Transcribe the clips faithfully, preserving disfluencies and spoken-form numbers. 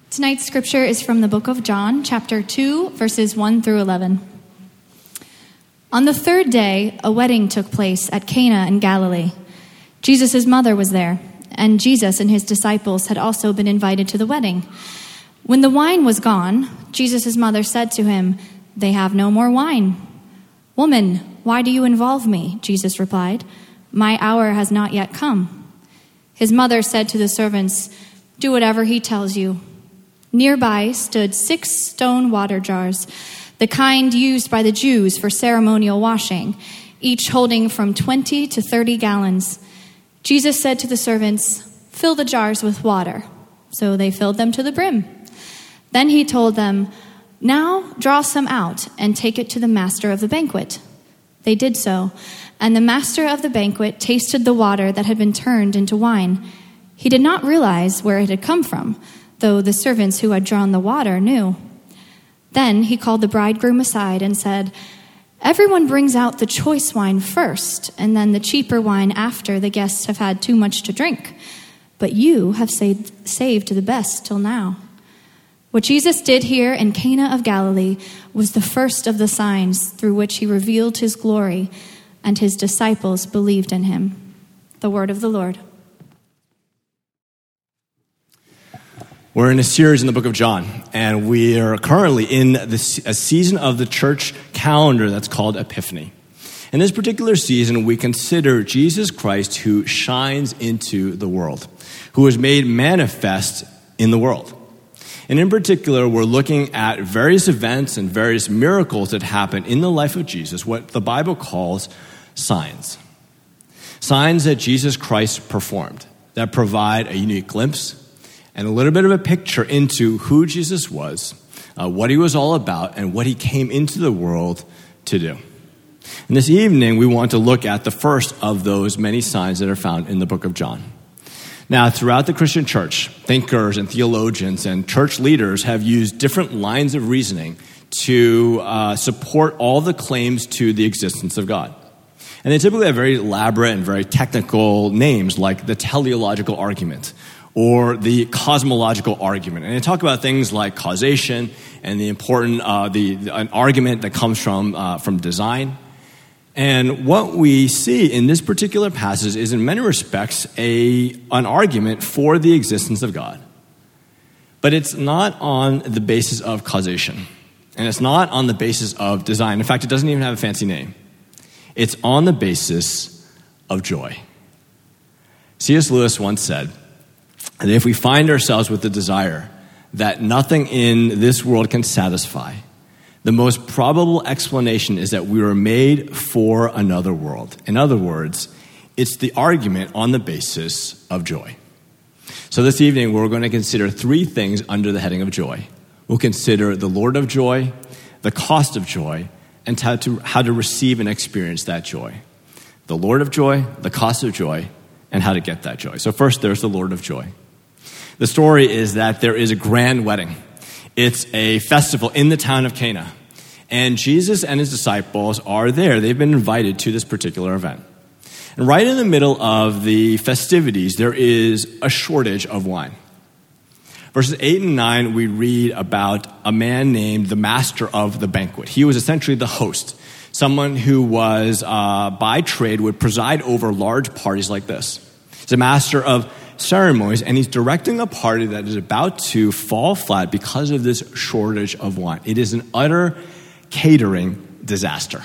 Tonight's scripture is from the book of John, chapter two, verses one through eleven. On the third day, a wedding took place at Cana in Galilee. Jesus' mother was there, and Jesus and his disciples had also been invited to the wedding. When the wine was gone, Jesus' mother said to him, "They have no more wine." "Woman, why do you involve me?" Jesus replied. "My hour has not yet come." His mother said to the servants, "Do whatever he tells you." Nearby stood six stone water jars, the kind used by the Jews for ceremonial washing, each holding from twenty to thirty gallons. Jesus said to the servants, "Fill the jars with water." So they filled them to the brim. Then he told them, "Now draw some out and take it to the master of the banquet." They did so, and the master of the banquet tasted the water that had been turned into wine. He did not realize where it had come from, though the servants who had drawn the water knew. Then he called the bridegroom aside and said, "Everyone brings out the choice wine first, and then the cheaper wine after the guests have had too much to drink. But you have saved, saved the best till now." What Jesus did here in Cana of Galilee was the first of the signs through which he revealed his glory, and his disciples believed in him. The word of the Lord. We're in a series in the book of John, and we are currently in this, a season of the church calendar that's called Epiphany. In this particular season, we consider Jesus Christ who shines into the world, who is made manifest in the world. And in particular, we're looking at various events and various miracles that happen in the life of Jesus, what the Bible calls signs. Signs that Jesus Christ performed that provide a unique glimpse and a little bit of a picture into who Jesus was, uh, what he was all about, and what he came into the world to do. And this evening, we want to look at the first of those many signs that are found in the book of John. Now, throughout the Christian church, thinkers and theologians and church leaders have used different lines of reasoning to uh, support all the claims to the existence of God. And they typically have very elaborate and very technical names like the teleological argument, or the cosmological argument. And they talk about things like causation and the important, uh, the, the an argument that comes from uh, from design. And what we see in this particular passage is in many respects a an argument for the existence of God. But it's not on the basis of causation. And it's not on the basis of design. In fact, it doesn't even have a fancy name. It's on the basis of joy. C S Lewis once said, and if we find ourselves with the desire that nothing in this world can satisfy, the most probable explanation is that we were made for another world. In other words, it's the argument on the basis of joy. So this evening, we're going to consider three things under the heading of joy. We'll consider the Lord of joy, the cost of joy, and how to, how to receive and experience that joy. The Lord of joy, the cost of joy, and how to get that joy. So first, there's the Lord of joy. The story is that there is a grand wedding. It's a festival in the town of Cana. And Jesus and his disciples are there. They've been invited to this particular event. And right in the middle of the festivities, there is a shortage of wine. Verses eight and nine, we read about a man named the master of the banquet. He was essentially the host, someone who was, uh, by trade, would preside over large parties like this. He's a master of ceremonies, and he's directing a party that is about to fall flat because of this shortage of wine. It is an utter catering disaster.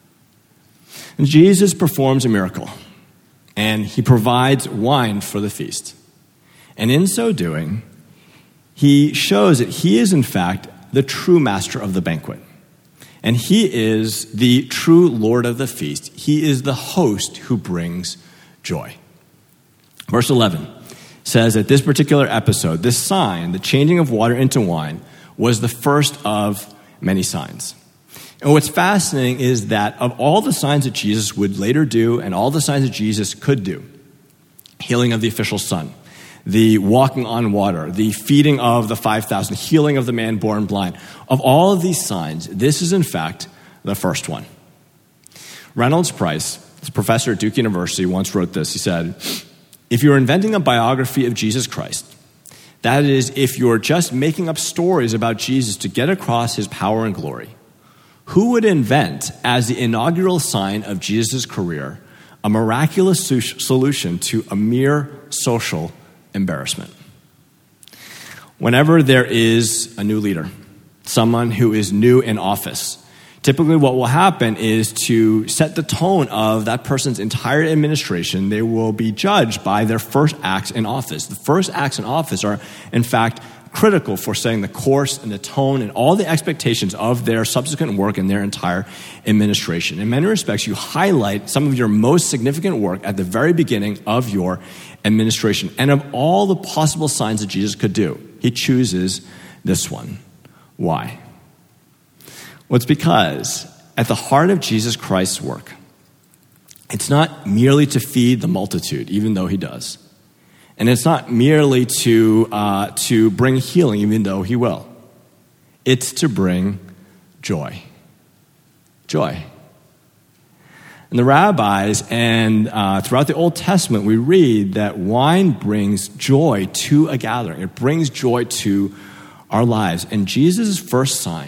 And Jesus performs a miracle, and he provides wine for the feast. And in so doing, he shows that he is, in fact, the true master of the banquet. And he is the true Lord of the feast. He is the host who brings joy. Verse eleven says that this particular episode, this sign, the changing of water into wine, was the first of many signs. And what's fascinating is that of all the signs that Jesus would later do and all the signs that Jesus could do, healing of the official son, the walking on water, the feeding of the five thousand, healing of the man born blind, of all of these signs, this is in fact the first one. Reynolds Price, the professor at Duke University, once wrote this. He said, "If you're inventing a biography of Jesus Christ, That is, if you're just making up stories about Jesus to get across his power and glory, who would invent, as the inaugural sign of Jesus' career, a miraculous solution to a mere social embarrassment? Whenever there is a new leader, someone who is new in office, typically what will happen is to set the tone of that person's entire administration. They will be judged by their first acts in office. The first acts in office are, in fact, critical for setting the course and the tone and all the expectations of their subsequent work and their entire administration. In many respects, you highlight some of your most significant work at the very beginning of your administration. And of all the possible signs that Jesus could do, he chooses this one. Why? Well, it's because at the heart of Jesus Christ's work, it's not merely to feed the multitude, even though he does. And it's not merely to, uh, to bring healing, even though he will. It's to bring joy. Joy. And the rabbis and uh, throughout the Old Testament, we read that wine brings joy to a gathering. It brings joy to our lives. And Jesus' first sign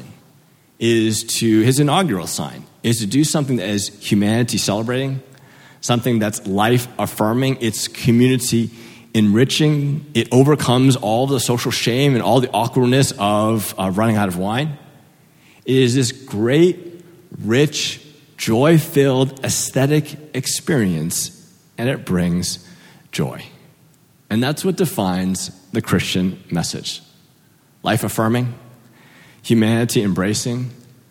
is to, his inaugural sign, is to do something that is humanity celebrating, something that's life affirming, it's community enriching, it overcomes all the social shame and all the awkwardness of uh, running out of wine. It is this great, rich, joy-filled, aesthetic experience, and it brings joy. And that's what defines the Christian message. Life-affirming, humanity-embracing,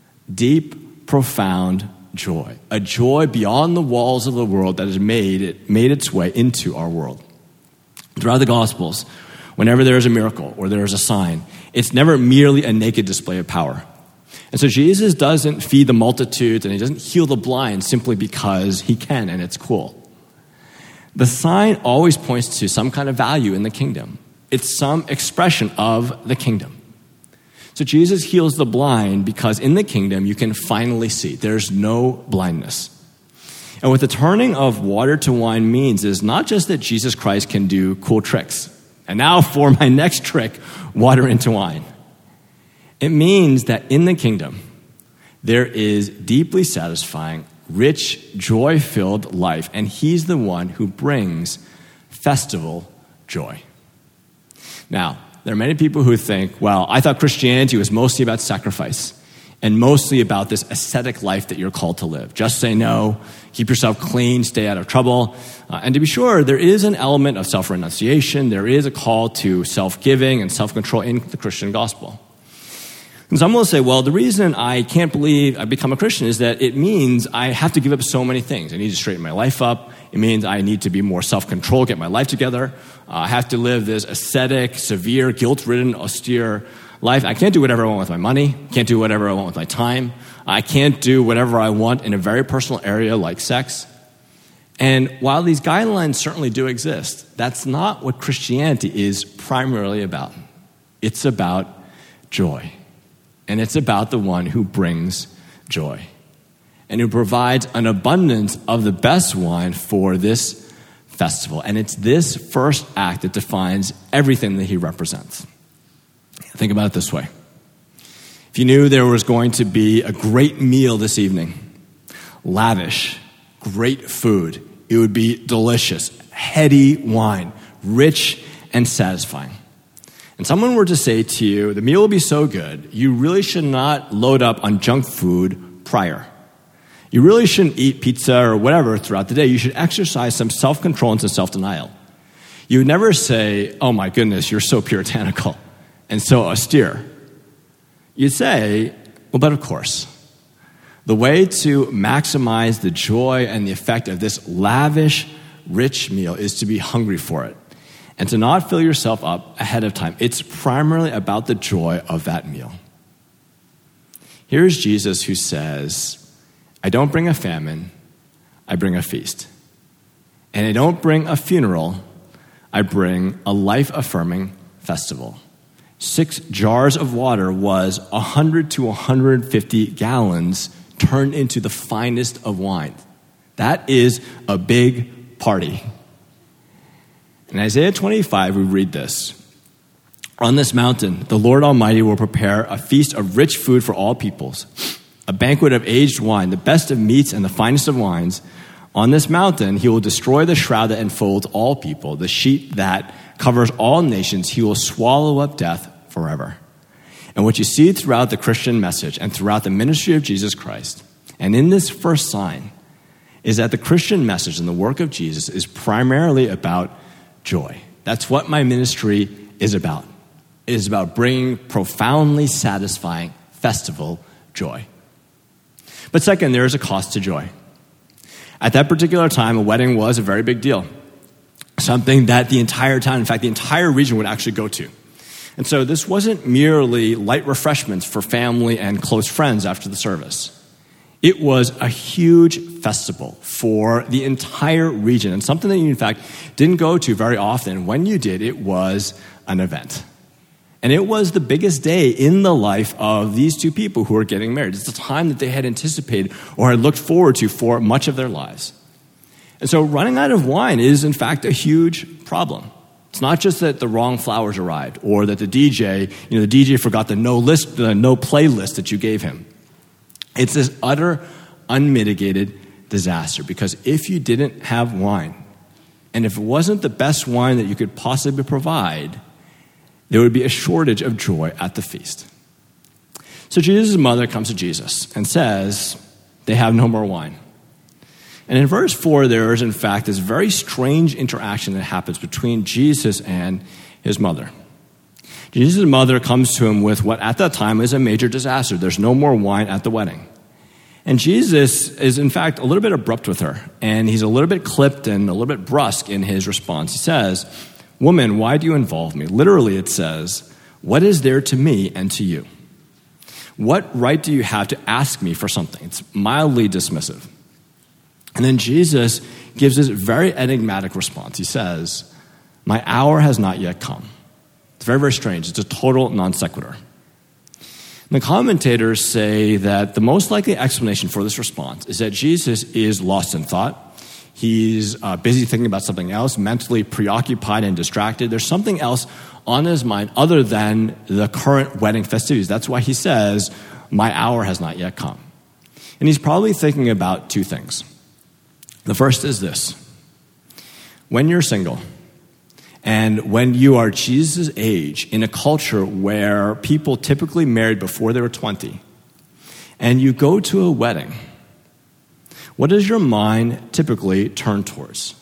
deep, profound joy. A joy beyond the walls of the world that has made it made its way into our world. Throughout the Gospels, whenever there is a miracle or there is a sign, it's never merely a naked display of power. And so Jesus doesn't feed the multitudes and he doesn't heal the blind simply because he can and it's cool. The sign always points to some kind of value in the kingdom. It's some expression of the kingdom. So Jesus heals the blind because in the kingdom you can finally see. There's no blindness. And what the turning of water to wine means is not just that Jesus Christ can do cool tricks. And now for my next trick, water into wine. It means that in the kingdom, there is deeply satisfying, rich, joy-filled life. And he's the one who brings festival joy. Now, there are many people who think, well, I thought Christianity was mostly about sacrifice and mostly about this ascetic life that you're called to live. Just say no, keep yourself clean, stay out of trouble. Uh, and to be sure, there is an element of self-renunciation. There is a call to self-giving and self-control in the Christian gospel. And some will say, well, the reason I can't believe I become a Christian is that it means I have to give up so many things. I need to straighten my life up. It means I need to be more self-controlled, get my life together. Uh, I have to live this ascetic, severe, guilt-ridden, austere life. I can't do whatever I want with my money. Can't do whatever I want with my time. I can't do whatever I want in a very personal area like sex. And while these guidelines certainly do exist, that's not what Christianity is primarily about. It's about joy. And it's about the one who brings joy and who provides an abundance of the best wine for this festival. And it's this first act that defines everything that he represents. Think about it this way. If you knew there was going to be a great meal this evening, lavish, great food, it would be delicious, heady wine, rich and satisfying. And someone were to say to you, the meal will be so good, you really should not load up on junk food prior. You really shouldn't eat pizza or whatever throughout the day. You should exercise some self-control and some self-denial. You would never say, oh my goodness, you're so puritanical and so austere. You'd say, well, but of course, the way to maximize the joy and the effect of this lavish, rich meal is to be hungry for it. And to not fill yourself up ahead of time. It's primarily about the joy of that meal. Here's Jesus who says, I don't bring a famine, I bring a feast. And I don't bring a funeral, I bring a life-affirming festival. Six jars of water was one hundred to one hundred fifty gallons turned into the finest of wine. That is a big party. In Isaiah twenty-five, we read this. On this mountain, the Lord Almighty will prepare a feast of rich food for all peoples, a banquet of aged wine, the best of meats and the finest of wines. On this mountain, he will destroy the shroud that enfolds all people, the sheet that covers all nations. He will swallow up death forever. And what you see throughout the Christian message and throughout the ministry of Jesus Christ, and in this first sign, is that the Christian message and the work of Jesus is primarily about joy. That's what my ministry is about. It is about bringing profoundly satisfying festival joy. But second, there is a cost to joy. At that particular time, a wedding was a very big deal. Something that the entire town, in fact, the entire region would actually go to. And so this wasn't merely light refreshments for family and close friends after the service. It was a huge festival for the entire region, and something that you, in fact, didn't go to very often. When you did, it was an event. And it was the biggest day in the life of these two people who were getting married. It's the time that they had anticipated or had looked forward to for much of their lives. And so running out of wine is, in fact, a huge problem. It's not just that the wrong flowers arrived or that the D J, you know, the D J forgot the no list, the no playlist that you gave him. It's this utter, unmitigated disaster, because if you didn't have wine, and if it wasn't the best wine that you could possibly provide, there would be a shortage of joy at the feast. So Jesus' mother comes to Jesus and says, they have no more wine. And in verse four, there is, in fact, this very strange interaction that happens between Jesus and his mother. Jesus' mother comes to him with what at that time is a major disaster. There's no more wine at the wedding. And Jesus is, in fact, a little bit abrupt with her, and he's a little bit clipped and a little bit brusque in his response. He says, "Woman, why do you involve me?" Literally, it says, "What is there to me and to you? What right do you have to ask me for something?" It's mildly dismissive. And then Jesus gives this very enigmatic response. He says, "My hour has not yet come." It's very, very strange. It's a total non sequitur. And the commentators say that the most likely explanation for this response is that Jesus is lost in thought. He's uh, busy thinking about something else, mentally preoccupied and distracted. There's something else on his mind other than the current wedding festivities. That's why he says, "My hour has not yet come." And he's probably thinking about two things. The first is this: when you're single, and when you are Jesus' age in a culture where people typically married before they were twenty, and you go to a wedding, what does your mind typically turn towards?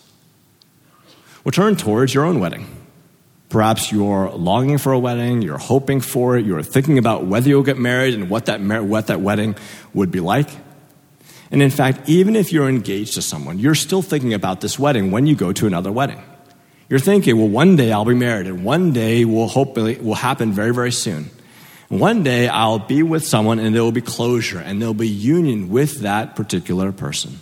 Well, turn towards your own wedding. Perhaps you're longing for a wedding, you're hoping for it, you're thinking about whether you'll get married and what that mar- what that wedding would be like. And in fact, even if you're engaged to someone, you're still thinking about this wedding when you go to another wedding. You're thinking, well, one day I'll be married, and one day will hopefully will happen very, very soon. And one day I'll be with someone, and there will be closure, and there will be union with that particular person.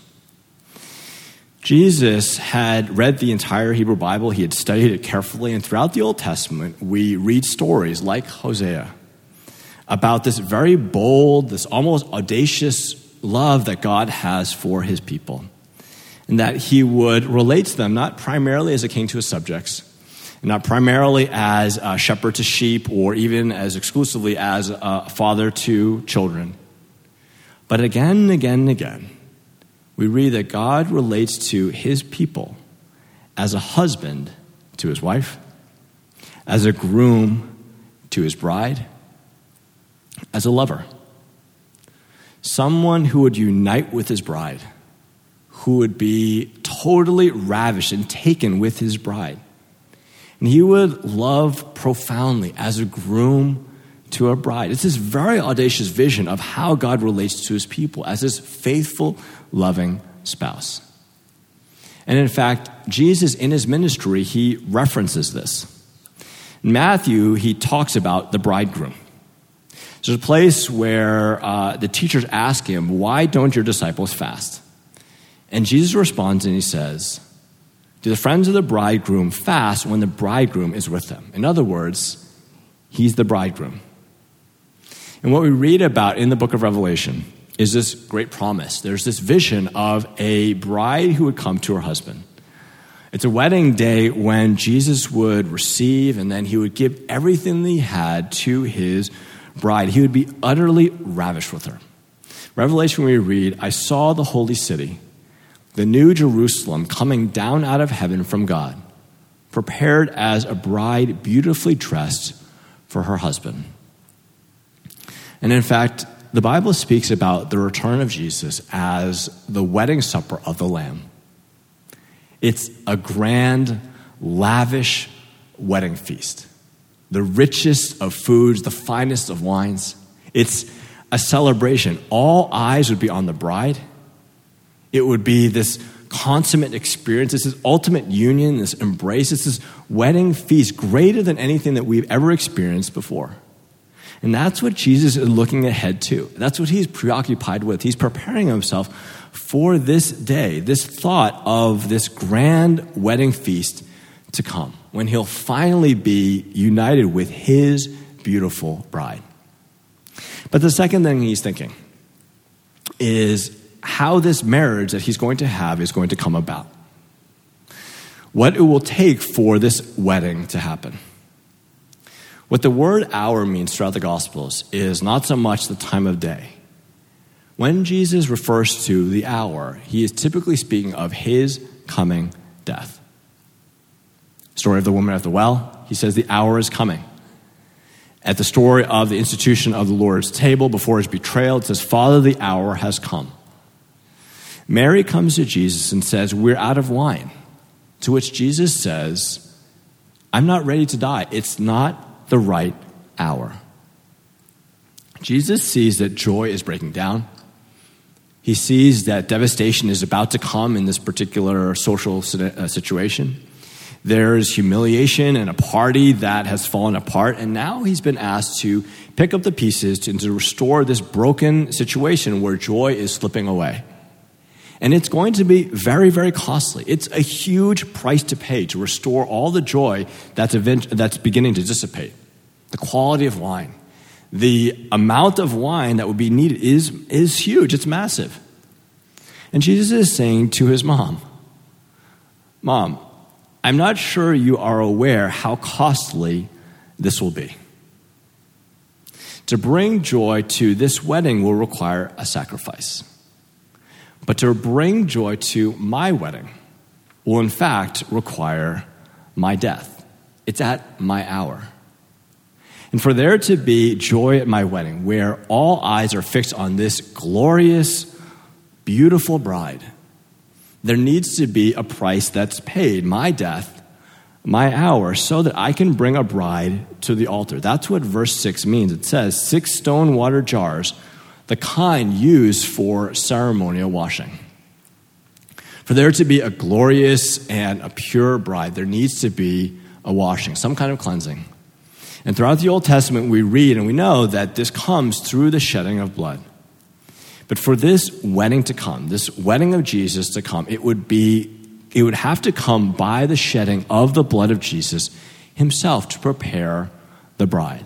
Jesus had read the entire Hebrew Bible. He had studied it carefully, and throughout the Old Testament, we read stories like Hosea about this very bold, this almost audacious love that God has for his people, and that he would relate to them not primarily as a king to his subjects, not primarily as a shepherd to sheep, or even as exclusively as a father to children. But again and again and again, we read that God relates to his people as a husband to his wife, as a groom to his bride, as a lover. Someone who would unite with his bride, who would be totally ravished and taken with his bride. And he would love profoundly as a groom to a bride. It's this very audacious vision of how God relates to his people as his faithful, loving spouse. And in fact, Jesus in his ministry, he references this. In Matthew, he talks about the bridegroom. There's a place where uh, the teachers ask him, "Why don't your disciples fast?" And Jesus responds and he says, "Do the friends of the bridegroom fast when the bridegroom is with them?" In other words, he's the bridegroom. And what we read about in the book of Revelation is this great promise. There's this vision of a bride who would come to her husband. It's a wedding day when Jesus would receive and then he would give everything that he had to his bride. He would be utterly ravished with her. Revelation, we read, I saw the holy city, the new Jerusalem, coming down out of heaven from God, prepared as a bride beautifully dressed for her husband. And in fact, the Bible speaks about the return of Jesus as the wedding supper of the Lamb. It's a grand, lavish wedding feast. The richest of foods, the finest of wines. It's a celebration. All eyes would be on the bride. It would be this consummate experience. It's this ultimate union, this embrace. It's this wedding feast greater than anything that we've ever experienced before. And that's what Jesus is looking ahead to. That's what he's preoccupied with. He's preparing himself for this day, this thought of this grand wedding feast to come, when he'll finally be united with his beautiful bride. But the second thing he's thinking is how this marriage that he's going to have is going to come about. What it will take for this wedding to happen. What the word hour means throughout the Gospels is not so much the time of day. When Jesus refers to the hour, he is typically speaking of his coming death. Story of the woman at the well, he says the hour is coming. At the story of the institution of the Lord's table before his betrayal, it says, Father, the hour has come. Mary comes to Jesus and says, we're out of wine. To which Jesus says, I'm not ready to die. It's not the right hour. Jesus sees that joy is breaking down. He sees that devastation is about to come in this particular social situation. There's humiliation and a party that has fallen apart, and now he's been asked to pick up the pieces to, to restore this broken situation where joy is slipping away. And it's going to be very, very costly. It's a huge price to pay to restore all the joy that's, event- that's beginning to dissipate. The quality of wine. The amount of wine that would be needed is, is huge. It's massive. And Jesus is saying to his mom, Mom, I'm not sure you are aware how costly this will be. To bring joy to this wedding will require a sacrifice. But to bring joy to my wedding will in fact require my death. It's at my hour. And for there to be joy at my wedding, where all eyes are fixed on this glorious, beautiful bride, there needs to be a price that's paid, my death, my hour, so that I can bring a bride to the altar. That's what verse six means. It says, six stone water jars, the kind used for ceremonial washing. For there to be a glorious and a pure bride, there needs to be a washing, some kind of cleansing. And throughout the Old Testament, we read and we know that this comes through the shedding of blood. But for this wedding to come, this wedding of Jesus to come, it would be, it would have to come by the shedding of the blood of Jesus himself to prepare the bride.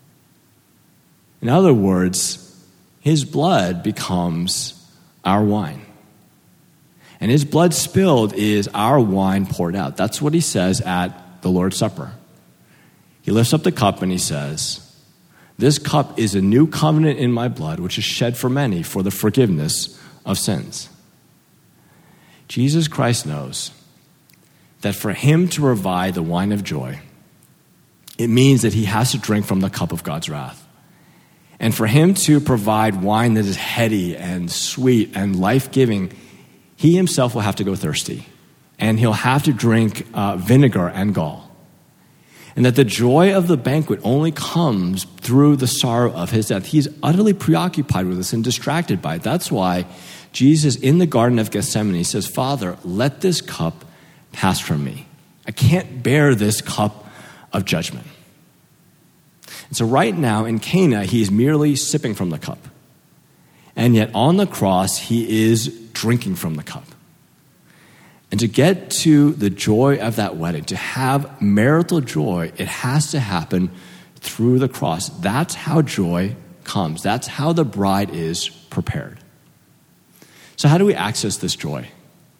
In other words, his blood becomes our wine. And his blood spilled is our wine poured out. That's what he says at the Lord's Supper. He lifts up the cup and he says, this cup is a new covenant in my blood, which is shed for many for the forgiveness of sins. Jesus Christ knows that for him to provide the wine of joy, it means that he has to drink from the cup of God's wrath. And for him to provide wine that is heady and sweet and life-giving, he himself will have to go thirsty. And he'll have to drink uh, vinegar and gall. And that the joy of the banquet only comes through the sorrow of his death. He's utterly preoccupied with this and distracted by it. That's why Jesus in the Garden of Gethsemane says, Father, let this cup pass from me. I can't bear this cup of judgment. And so right now in Cana, he's merely sipping from the cup. And yet on the cross, he is drinking from the cup. And to get to the joy of that wedding, to have marital joy, it has to happen through the cross. That's how joy comes. That's how the bride is prepared. So how do we access this joy?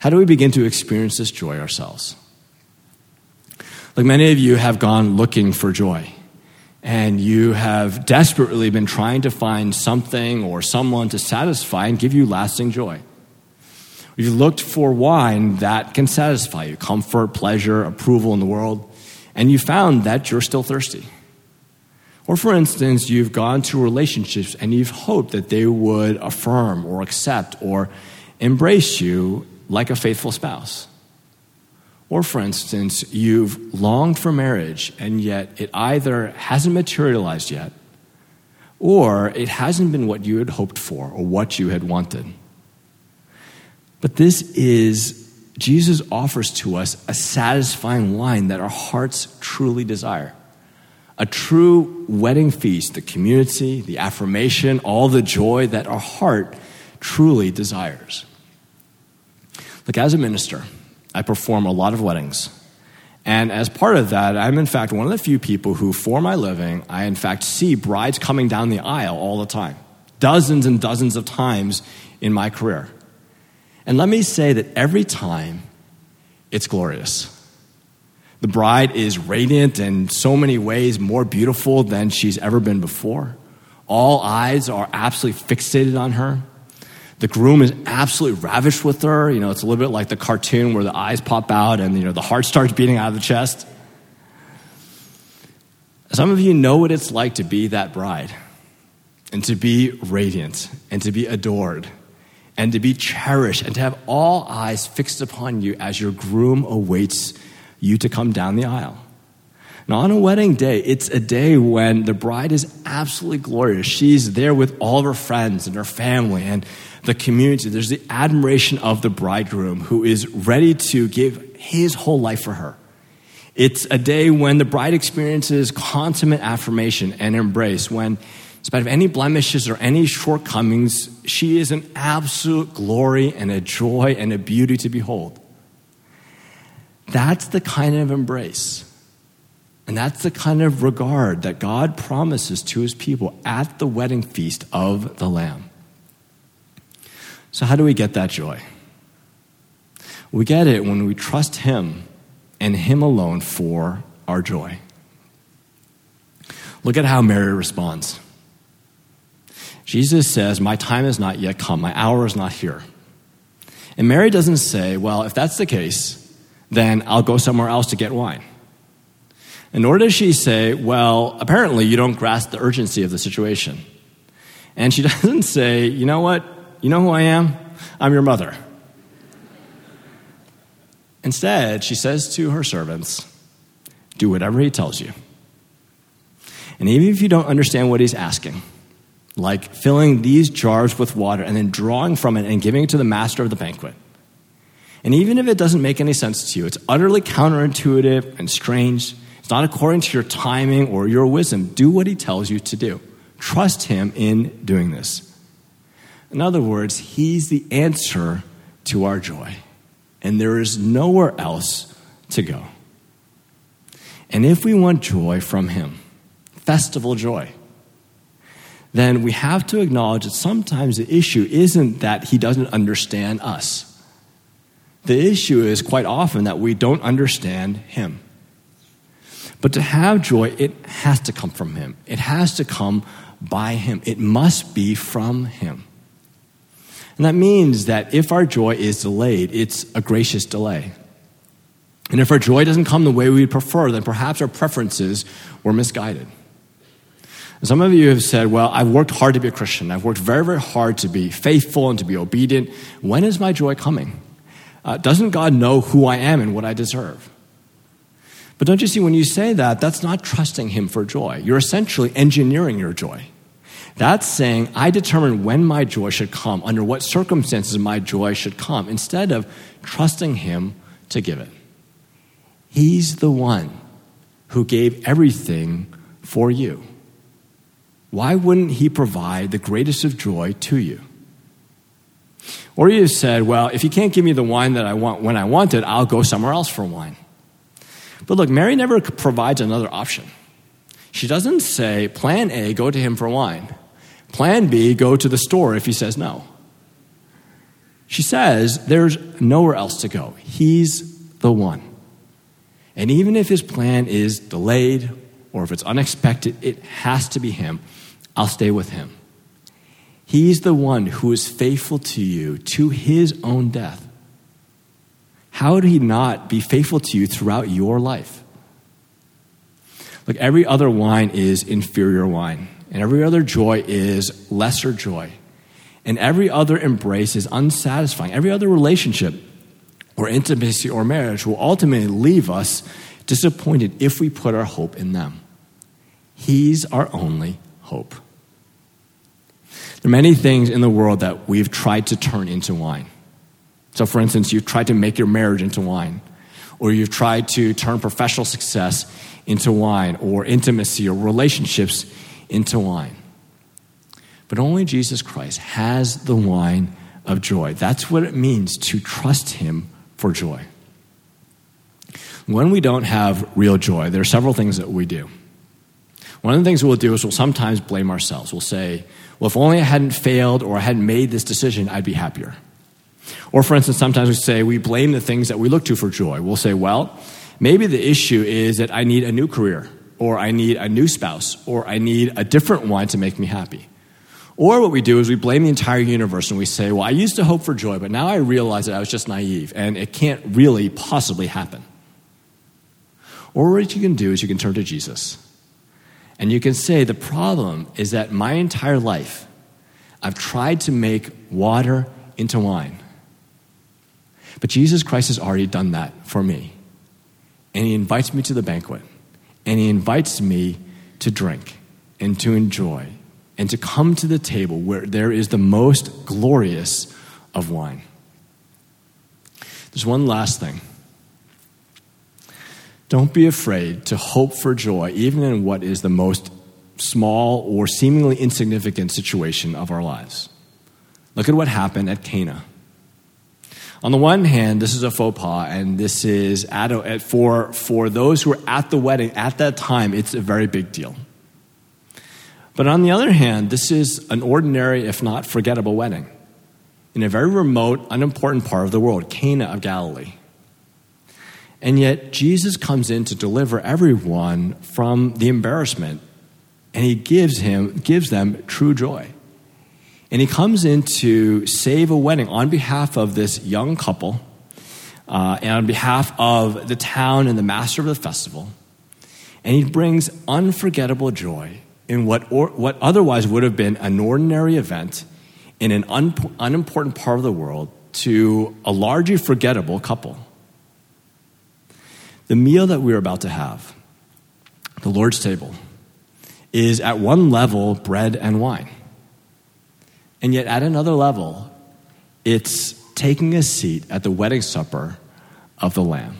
How do we begin to experience this joy ourselves? Like many of you have gone looking for joy, and you have desperately been trying to find something or someone to satisfy and give you lasting joy. You've looked for wine that can satisfy you, comfort, pleasure, approval in the world, and you found that you're still thirsty. Or for instance, you've gone to relationships and you've hoped that they would affirm or accept or embrace you like a faithful spouse. Or for instance, you've longed for marriage and yet it either hasn't materialized yet or it hasn't been what you had hoped for or what you had wanted. But this is, Jesus offers to us a satisfying wine that our hearts truly desire. A true wedding feast, the community, the affirmation, all the joy that our heart truly desires. Look, as a minister, I perform a lot of weddings. And as part of that, I'm in fact one of the few people who, for my living, I in fact see brides coming down the aisle all the time. Dozens and dozens of times in my career. And let me say that every time, it's glorious. The bride is radiant in so many ways, more beautiful than she's ever been before. All eyes are absolutely fixated on her. The groom is absolutely ravished with her. You know, it's a little bit like the cartoon where the eyes pop out and, you know, the heart starts beating out of the chest. Some of you know what it's like to be that bride and to be radiant and to be adored and to be cherished and to have all eyes fixed upon you as your groom awaits you to come down the aisle. Now, on a wedding day, it's a day when the bride is absolutely glorious. She's there with all of her friends and her family and the community. There's the admiration of the bridegroom who is ready to give his whole life for her. It's a day when the bride experiences consummate affirmation and embrace, when, in spite of any blemishes or any shortcomings, she is an absolute glory and a joy and a beauty to behold. That's the kind of embrace. And that's the kind of regard that God promises to his people at the wedding feast of the Lamb. So how do we get that joy? We get it when we trust him and him alone for our joy. Look at how Mary responds. Jesus says, "My time has not yet come. My hour is not here." And Mary doesn't say, well, if that's the case, then I'll go somewhere else to get wine. And nor does she say, well, apparently you don't grasp the urgency of the situation. And she doesn't say, you know what? You know who I am? I'm your mother. Instead, she says to her servants, do whatever he tells you. And even if you don't understand what he's asking, like filling these jars with water and then drawing from it and giving it to the master of the banquet, and even if it doesn't make any sense to you, it's utterly counterintuitive and strange, it's not according to your timing or your wisdom, do what he tells you to do. Trust him in doing this. In other words, he's the answer to our joy, and there is nowhere else to go. And if we want joy from him, festival joy, then we have to acknowledge that sometimes the issue isn't that he doesn't understand us. The issue is quite often that we don't understand him. But to have joy, it has to come from him. It has to come by him. It must be from him. And that means that if our joy is delayed, it's a gracious delay. And if our joy doesn't come the way we prefer, then perhaps our preferences were misguided. Some of you have said, well, I've worked hard to be a Christian. I've worked very, very hard to be faithful and to be obedient. When is my joy coming? Uh, doesn't God know who I am and what I deserve? But don't you see, when you say that, that's not trusting him for joy. You're essentially engineering your joy. That's saying, I determine when my joy should come, under what circumstances my joy should come, instead of trusting him to give it. He's the one who gave everything for you. Why wouldn't he provide the greatest of joy to you? Or you said, well, if you can't give me the wine that I want when I want it, I'll go somewhere else for wine. But look, Mary never provides another option. She doesn't say, plan A, go to him for wine. Plan B, go to the store if he says no. She says there's nowhere else to go. He's the one. And even if his plan is delayed or if it's unexpected, it has to be him. I'll stay with him. He's the one who is faithful to you to his own death. How would he not be faithful to you throughout your life? Look, every other wine is inferior wine, and every other joy is lesser joy. And every other embrace is unsatisfying. Every other relationship or intimacy or marriage will ultimately leave us disappointed if we put our hope in them. He's our only hope. There are many things in the world that we've tried to turn into wine. So for instance, you've tried to make your marriage into wine, or you've tried to turn professional success into wine, or intimacy or relationships into wine. But only Jesus Christ has the wine of joy. That's what it means to trust him for joy. When we don't have real joy, there are several things that we do. One of the things we'll do is we'll sometimes blame ourselves. We'll say, well, if only I hadn't failed or I hadn't made this decision, I'd be happier. Or for instance, sometimes we say we blame the things that we look to for joy. We'll say, well, maybe the issue is that I need a new career, or I need a new spouse, or I need a different wine to make me happy. Or what we do is we blame the entire universe and we say, well, I used to hope for joy, but now I realize that I was just naive and it can't really possibly happen. Or what you can do is you can turn to Jesus. And you can say, the problem is that my entire life, I've tried to make water into wine. But Jesus Christ has already done that for me. And he invites me to the banquet. And he invites me to drink and to enjoy and to come to the table where there is the most glorious of wine. There's one last thing. Don't be afraid to hope for joy, even in what is the most small or seemingly insignificant situation of our lives. Look at what happened at Cana. On the one hand, this is a faux pas, and this is at a, for, for those who were at the wedding at that time, it's a very big deal. But on the other hand, this is an ordinary, if not forgettable, wedding in a very remote, unimportant part of the world, Cana of Galilee. And yet, Jesus comes in to deliver everyone from the embarrassment, and he gives him gives them true joy. And he comes in to save a wedding on behalf of this young couple, uh, and on behalf of the town and the master of the festival. And he brings unforgettable joy in what or, what otherwise would have been an ordinary event in an un, unimportant part of the world to a largely forgettable couple. The meal that we're about to have, the Lord's table, is at one level bread and wine. And yet at another level, it's taking a seat at the wedding supper of the Lamb.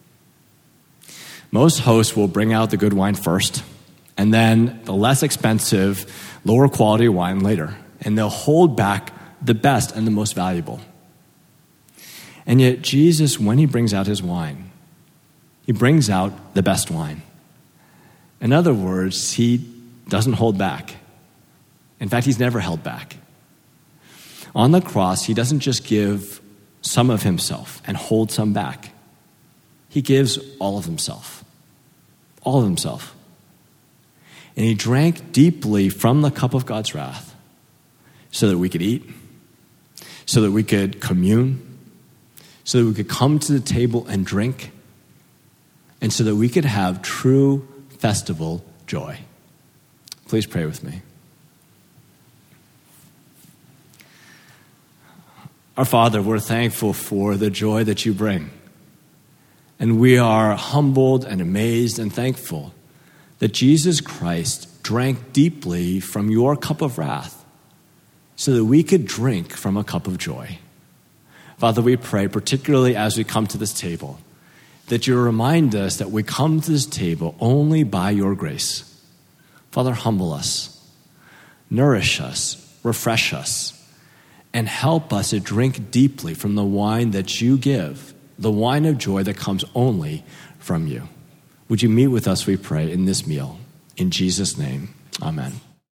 Most hosts will bring out the good wine first, and then the less expensive, lower quality wine later. And they'll hold back the best and the most valuable. And yet Jesus, when he brings out his wine, he brings out the best wine. In other words, he doesn't hold back. In fact, he's never held back. On the cross, he doesn't just give some of himself and hold some back. He gives all of himself. All of himself. And he drank deeply from the cup of God's wrath so that we could eat, so that we could commune, so that we could come to the table and drink, and so that we could have true festival joy. Please pray with me. Our Father, we're thankful for the joy that you bring. And we are humbled and amazed and thankful that Jesus Christ drank deeply from your cup of wrath so that we could drink from a cup of joy. Father, we pray, particularly as we come to this table, that you remind us that we come to this table only by your grace. Father, humble us, nourish us, refresh us, and help us to drink deeply from the wine that you give, the wine of joy that comes only from you. Would you meet with us, we pray, in this meal? In Jesus' name, amen.